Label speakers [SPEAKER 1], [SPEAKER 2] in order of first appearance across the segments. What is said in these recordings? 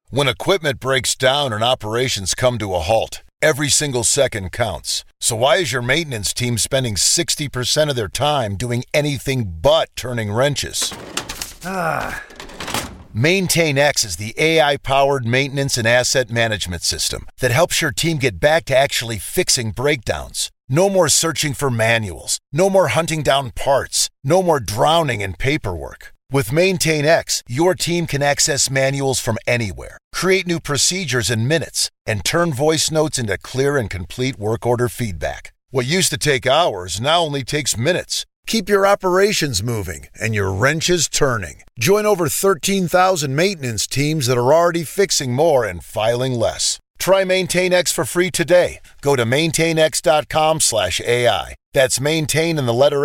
[SPEAKER 1] When equipment breaks down and operations come to a halt, every single second counts. So why is your maintenance team spending 60% of their time doing anything but turning wrenches? MaintainX is the AI-powered maintenance and asset management system that helps your team get back to actually fixing breakdowns. No more searching for manuals. No more hunting down parts. No more drowning in paperwork. With MaintainX, your team can access manuals from anywhere, create new procedures in minutes, and turn voice notes into clear and complete work order feedback. What used to take hours now only takes minutes. Keep your operations moving and your wrenches turning. Join over 13,000 maintenance teams that are already fixing more and filing less. Try MaintainX for free today. Go to maintainx.com/AI. That's maintain and the letter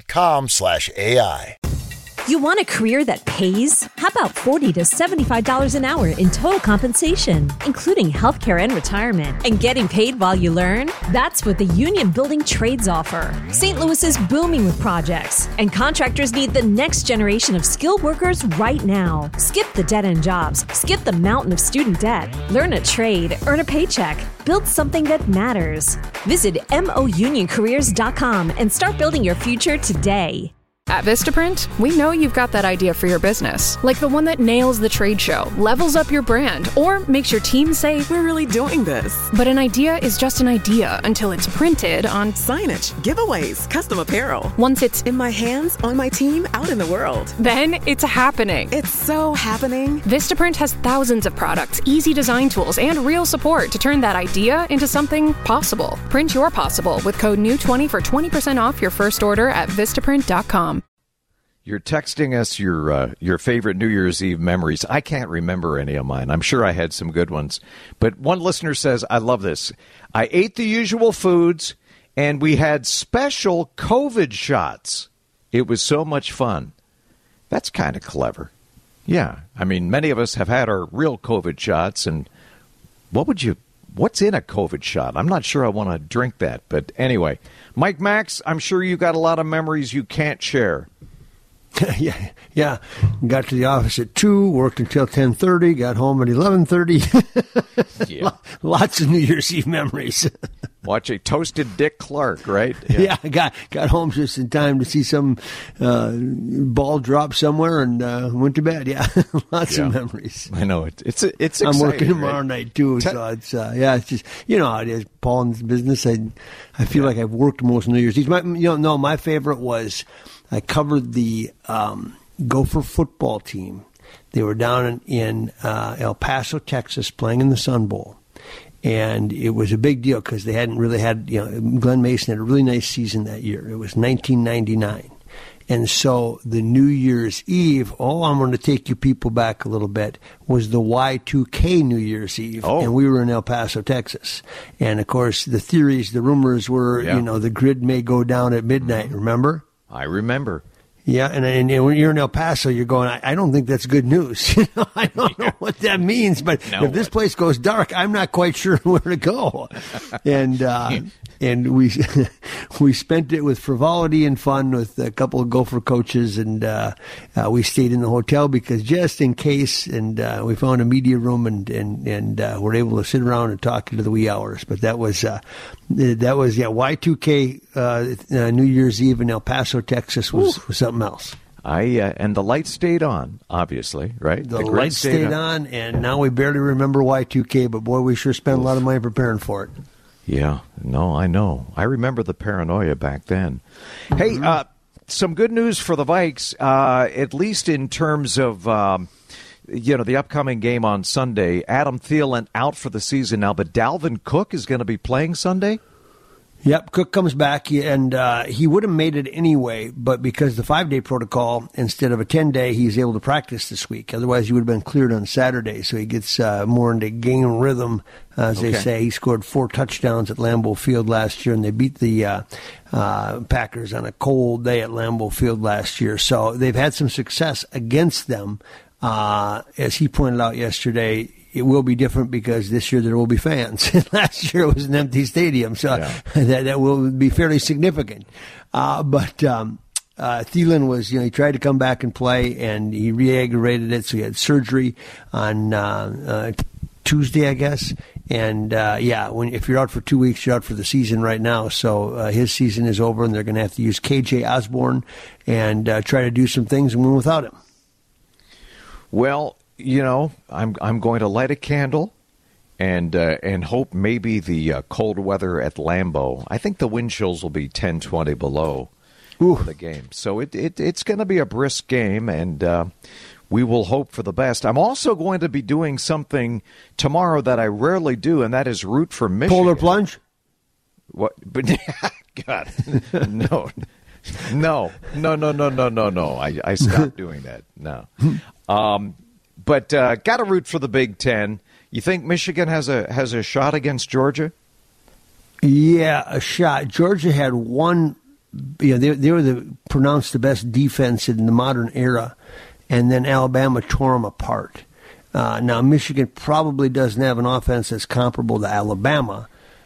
[SPEAKER 1] x.com/AI.
[SPEAKER 2] You want a career that pays? How about $40 to $75 an hour in total compensation, including healthcare and retirement, and getting paid while you learn? That's what the Union Building Trades offer. St. Louis is booming with projects, and contractors need the next generation of skilled workers right now. Skip the dead-end jobs. Skip the mountain of student debt. Learn a trade, earn a paycheck, build something that matters. Visit mounioncareers.com and start building your future today.
[SPEAKER 3] At Vistaprint, we know you've got that idea for your business, like the one that nails the trade show, levels up your brand, or makes your team say, "We're really doing this." But an idea is just an idea until it's printed on
[SPEAKER 4] signage, giveaways, custom apparel.
[SPEAKER 3] Once it's
[SPEAKER 4] in my hands, on my team, out in the world.
[SPEAKER 3] Then it's happening.
[SPEAKER 4] It's so happening.
[SPEAKER 3] Vistaprint has thousands of products, easy design tools, and real support to turn that idea into something possible. Print your possible with code NEW20 for 20% off your first order at Vistaprint.com.
[SPEAKER 5] You're texting us your favorite New Year's Eve memories. I can't remember any of mine. I'm sure I had some good ones. But one listener says, I love this. I ate the usual foods, and we had special COVID shots. It was so much fun. That's kind of clever. Yeah. I mean, many of us have had our real COVID shots, and what's in a COVID shot? I'm not sure I want to drink that. But anyway, Mike Max, I'm sure you got a lot of memories you can't share.
[SPEAKER 6] Yeah. Got to the office at 2, worked until 10:30, got home at 11:30.
[SPEAKER 5] Yeah.
[SPEAKER 6] Lots of New Year's Eve memories.
[SPEAKER 5] Watch a toasted Dick Clark, right?
[SPEAKER 6] Yeah, got home just in time to see some ball drop somewhere and went to bed. Yeah, lots of memories.
[SPEAKER 5] I know it's exciting.
[SPEAKER 6] I'm working tomorrow night too, so it's it's just how it is. Paul in this business, I feel like I've worked most New Year's Eve. My favorite was I covered the Gopher football team. They were down in El Paso, Texas, playing in the Sun Bowl. And it was a big deal because they hadn't really had, Glenn Mason had a really nice season that year. It was 1999. And so the New Year's Eve, I'm going to take you people back a little bit, was the Y2K New Year's Eve. Oh. And we were in El Paso, Texas. And, of course, the rumors were, the grid may go down at midnight, remember?
[SPEAKER 5] I remember.
[SPEAKER 6] Yeah, and when you're in El Paso, you're going, I don't think that's good news. I don't know what that means, but if this place goes dark, I'm not quite sure where to go. And we spent it with frivolity and fun with a couple of Gopher coaches, and we stayed in the hotel because just in case, and we found a media room and were able to sit around and talk into the wee hours. But that was Y2K New Year's Eve in El Paso, Texas was something else.
[SPEAKER 5] And the lights stayed on, obviously, right?
[SPEAKER 6] The lights stayed on, and now we barely remember Y2K, but boy, we sure spent a lot of money preparing for it.
[SPEAKER 5] Yeah, no, I know. I remember the paranoia back then. Hey, some good news for the Vikes, at least in terms of, the upcoming game on Sunday. Adam Thielen out for the season now, but Dalvin Cook is going to be playing Sunday?
[SPEAKER 6] Yep, Cook comes back, and he would have made it anyway, but because the 5-day protocol, instead of a 10-day, he's able to practice this week. Otherwise, he would have been cleared on Saturday, so he gets more into game rhythm, as they say. He scored 4 touchdowns at Lambeau Field last year, and they beat the Packers on a cold day at Lambeau Field last year. So they've had some success against them. As he pointed out yesterday, it will be different because this year there will be fans. Last year it was an empty stadium, so that will be fairly significant. But Thielen was, he tried to come back and play, and he re-aggravated it, so he had surgery on Tuesday, I guess. And, if you're out for 2 weeks, you're out for the season right now. So his season is over, and they're going to have to use KJ Osborne and try to do some things and win without him.
[SPEAKER 5] Well, I'm going to light a candle and hope maybe the cold weather at Lambeau. I think the wind chills will be 10, 20 below for the game. So it's going to be a brisk game, and we will hope for the best. I'm also going to be doing something tomorrow that I rarely do, and that is root for Michigan.
[SPEAKER 6] Polar plunge?
[SPEAKER 5] What? But God, no. I stopped doing that. No. But got to root for the Big Ten. You think Michigan has a shot against Georgia?
[SPEAKER 6] Yeah, a shot. Georgia had one. They were pronounced the best defense in the modern era. And then Alabama tore them apart. Now, Michigan probably doesn't have an offense that's comparable to Alabama.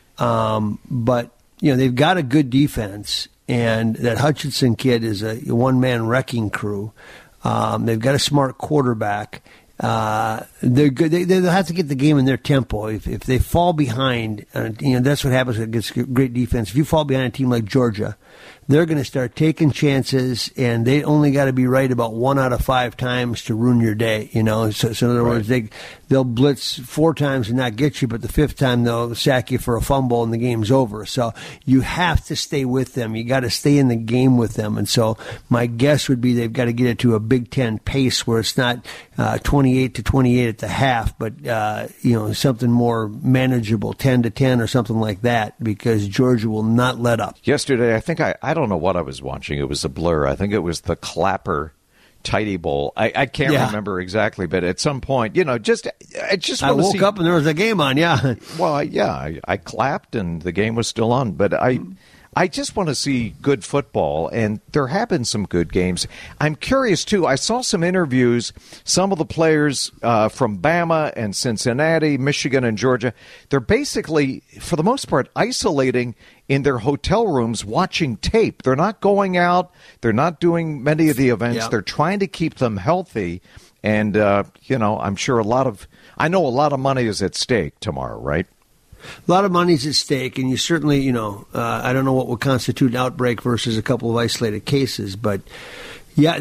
[SPEAKER 6] But, they've got a good defense. And that Hutchinson kid is a one-man wrecking crew. They've got a smart quarterback. They're good. They'll have to get the game in their tempo. If they fall behind, that's what happens against great defense. If you fall behind a team like Georgia, they're going to start taking chances, and they only got to be right about 1 out of 5 times to ruin your day. So in other words, they'll blitz 4 times and not get you, but the 5th time they'll sack you for a fumble and the game's over. So you have to stay with them. You got to stay in the game with them. And so my guess would be they've got to get it to a Big Ten pace where it's not 28-28 at the half, but something more manageable, 10-10 or something like that, because Georgia will not let up.
[SPEAKER 5] Yesterday, I think I don't know what I was watching. It was a blur. I think it was the Clapper Tidy Bowl. I can't remember exactly, but at some point, I just
[SPEAKER 6] I woke up and there was a game on. Yeah.
[SPEAKER 5] Well, I clapped and the game was still on, but I just want to see good football, and there have been some good games. I'm curious, too. I saw some interviews, some of the players from Bama and Cincinnati, Michigan and Georgia. They're basically, for the most part, isolating in their hotel rooms watching tape. They're not going out. They're not doing many of the events. Yeah. They're trying to keep them healthy. And, I'm sure I know a lot of money is at stake tomorrow, right?
[SPEAKER 6] A lot of money's at stake, and you certainly, I don't know what would constitute an outbreak versus a couple of isolated cases, but yeah,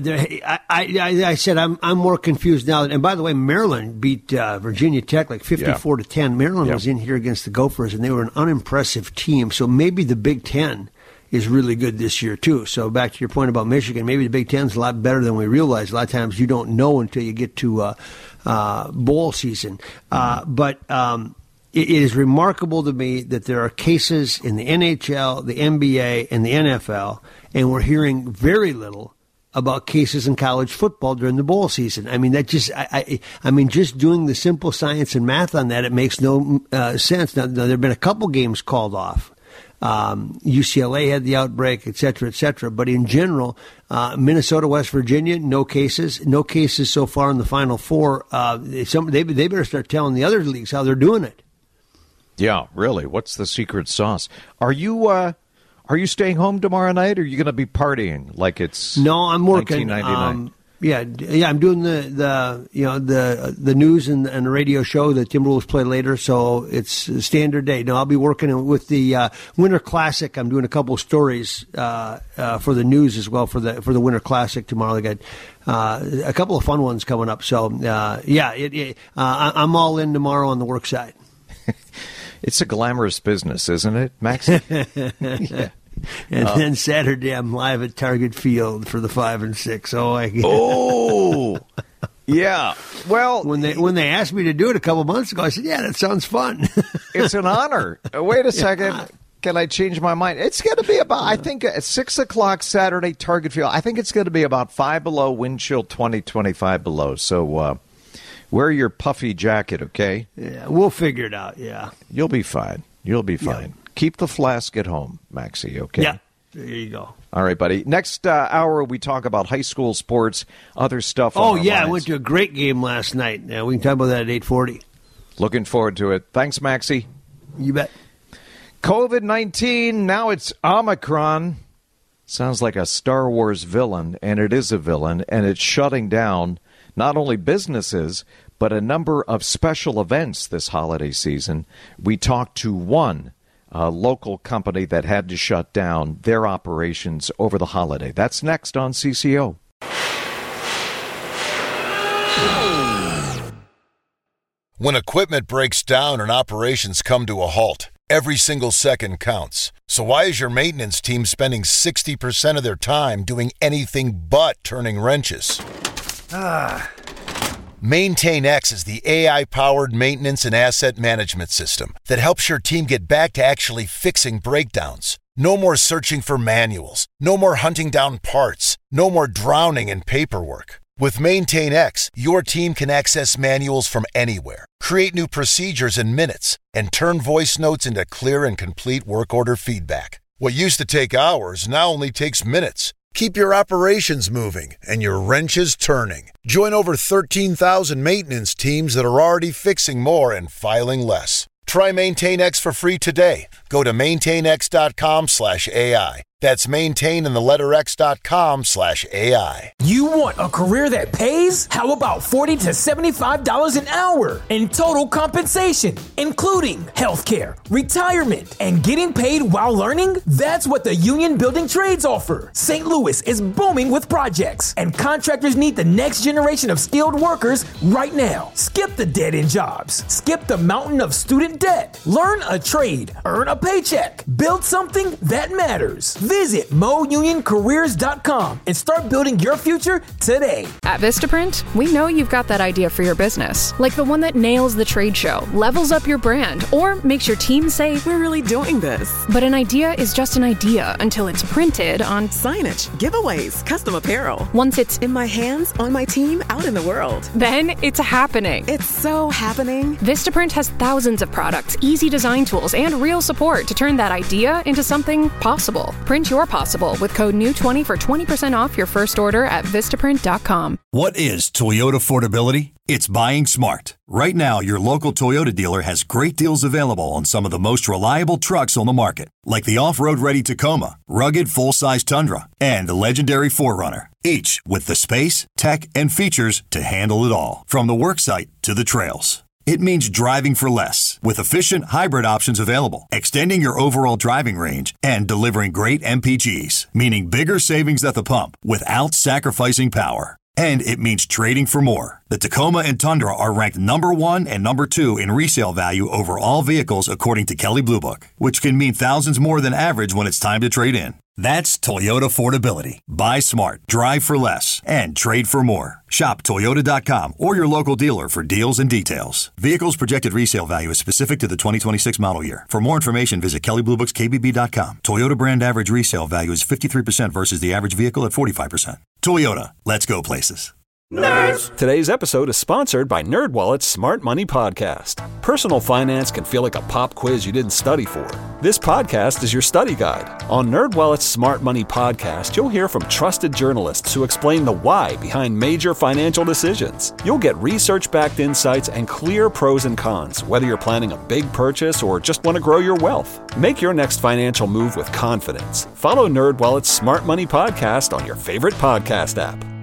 [SPEAKER 6] I said I'm more confused now. And by the way, Maryland beat Virginia Tech like 54-10. Maryland was in here against the Gophers, and they were an unimpressive team. So maybe the Big Ten is really good this year too. So back to your point about Michigan, maybe the Big Ten's a lot better than we realize. A lot of times you don't know until you get to bowl season, but. It is remarkable to me that there are cases in the NHL, the NBA, and the NFL, and we're hearing very little about cases in college football during the bowl season. I mean, that just, just doing the simple science and math on that, it makes no sense. Now, there have been a couple games called off. UCLA had the outbreak, et cetera, but in general, Minnesota, West Virginia, no cases so far in the Final Four. They better start telling the other leagues how they're doing it.
[SPEAKER 5] Yeah, really. What's the secret sauce? Are you staying home tomorrow night, or are you going to be partying like it's
[SPEAKER 6] No, I'm working.
[SPEAKER 5] 1999?
[SPEAKER 6] I'm doing the news and the radio show that Timberwolves play later, so it's a standard day. No, I'll be working with the Winter Classic. I'm doing a couple of stories for the news as well for the Winter Classic tomorrow. They got a couple of fun ones coming up. So I'm all in tomorrow on the work side.
[SPEAKER 5] It's a glamorous business, isn't it, Maxie?
[SPEAKER 6] Yeah. And then Saturday, I'm live at Target Field for the 5 and 6.
[SPEAKER 5] Yeah. Well,
[SPEAKER 6] when they asked me to do it a couple months ago, I said, "Yeah, that sounds fun."
[SPEAKER 5] It's an honor. Wait a second. Can I change my mind? It's going to be about, I think, at 6 o'clock Saturday, Target Field. I think it's going to be about 5 below, wind chill 20, 25 below. So wear your puffy jacket, okay?
[SPEAKER 6] Yeah, we'll figure it out, yeah.
[SPEAKER 5] You'll be fine. Yeah. Keep the flask at home, Maxie, okay?
[SPEAKER 6] Yeah, there you go.
[SPEAKER 5] All right, buddy. Next hour, we talk about high school sports, other stuff.
[SPEAKER 6] Oh, yeah, I went to a great game last night. We can talk about that at 8:40.
[SPEAKER 5] Looking forward to it. Thanks, Maxie.
[SPEAKER 6] You bet.
[SPEAKER 5] COVID-19, now it's Omicron. Sounds like a Star Wars villain, and it is a villain, and it's shutting down not only businesses, but a number of special events this holiday season. We talked to one local company that had to shut down their operations over the holiday. That's next on CCO.
[SPEAKER 1] When equipment breaks down and operations come to a halt, every single second counts. So why is your maintenance team spending 60% of their time doing anything but turning wrenches? MaintainX is the AI-powered maintenance and asset management system that helps your team get back to actually fixing breakdowns. No more searching for manuals. No more hunting down parts. No more drowning in paperwork. With MaintainX, your team can access manuals from anywhere, create new procedures in minutes, and turn voice notes into clear and complete work order feedback. What used to take hours now only takes minutes. Keep your operations moving and your wrenches turning. Join over 13,000 maintenance teams that are already fixing more and filing less. Try MaintainX for free today. Go to maintainx.com/AI. That's maintain and the letter x.com/AI.
[SPEAKER 7] You want a career that pays? How about $40 to $75 an hour in total compensation, including healthcare, retirement, and getting paid while learning? That's what the Union Building Trades offer. St. Louis is booming with projects, and contractors need the next generation of skilled workers right now. Skip the dead-end jobs. Skip the mountain of student debt. Learn a trade. Earn a paycheck. Build something that matters. Visit mounioncareers.com and start building your future today.
[SPEAKER 3] At Vistaprint, we know you've got that idea for your business, like the one that nails the trade show, levels up your brand, or makes your team say,
[SPEAKER 4] we're really doing this.
[SPEAKER 3] But an idea is just an idea until it's printed on
[SPEAKER 4] signage, giveaways, custom apparel.
[SPEAKER 3] Once it's
[SPEAKER 4] in my hands, on my team, out in the world.
[SPEAKER 3] Then it's happening.
[SPEAKER 4] It's so happening.
[SPEAKER 3] Vistaprint has thousands of products, easy design tools, and real support to turn that idea into something possible. Print your possible with code NEW20 for 20% off your first order at Vistaprint.com.
[SPEAKER 8] What is Toyota affordability? It's buying smart. Right now, your local Toyota dealer has great deals available on some of the most reliable trucks on the market, like the off-road ready Tacoma, rugged full-size Tundra, and the legendary 4Runner, each with the space, tech, and features to handle it all, from the worksite to the trails. It means driving for less, with efficient hybrid options available, extending your overall driving range, and delivering great MPGs, meaning bigger savings at the pump without sacrificing power. And it means trading for more. The Tacoma and Tundra are ranked number 1 and number 2 in resale value over all vehicles according to Kelley Blue Book, which can mean thousands more than average when it's time to trade in. That's Toyota affordability. Buy smart, drive for less, and trade for more. Shop Toyota.com or your local dealer for deals and details. Vehicles projected resale value is specific to the 2026 model year. For more information, visit KelleyBlueBooksKBB.com. Toyota brand average resale value is 53% versus the average vehicle at 45%. Toyota, let's go places.
[SPEAKER 9] Nerds! Today's episode is sponsored by NerdWallet's Smart Money Podcast. Personal finance can feel like a pop quiz you didn't study for. This podcast is your study guide. On NerdWallet's Smart Money Podcast, you'll hear from trusted journalists who explain the why behind major financial decisions. You'll get research-backed insights and clear pros and cons, whether you're planning a big purchase or just want to grow your wealth. Make your next financial move with confidence. Follow NerdWallet's Smart Money Podcast on your favorite podcast app.